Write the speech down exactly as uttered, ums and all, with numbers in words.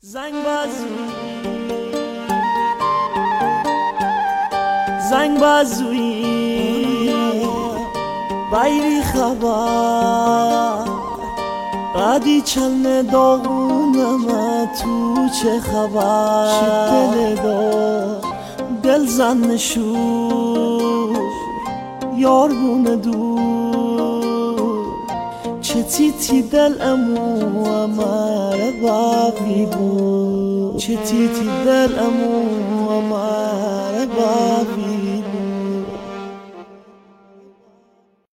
زنگ بازوی زنگ بازوی بایری خبر قدی چند داغونم تو چه خبر شد دل دا دل زن نشور یار بونه دور چه تیتی دل امو اماره بابی بود چه تیتی دل امو اماره بابی